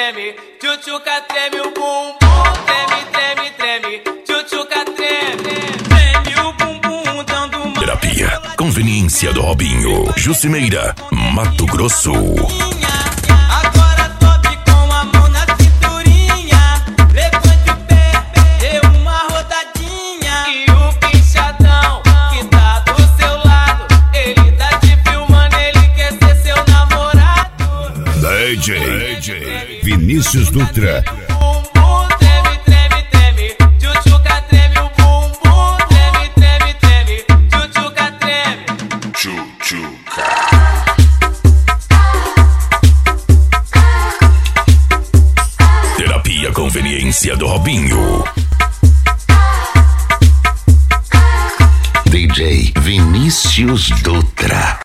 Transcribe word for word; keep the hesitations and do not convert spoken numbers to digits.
treme, tchutchuca treme o bumbum, treme, treme, treme, tchutchuca treme, treme o bumbum dando uma... Terapia, conveniência do Robinho, Jucimeira, Mato Grosso. Agora toque com a mão na cinturinha, levante o pé, dê uma rodadinha. E o pinchadão que tá do seu lado, ele tá te filmando, ele quer ser seu namorado. D J, D J Vinícius Dutra. Bumbum treme, treme, treme, tchutchuca treme o bumbum, treme, treme, treme, tchutchuca treme. Tchutchuca. Terapia Conveniência do Robinho. D J Vinícius Dutra.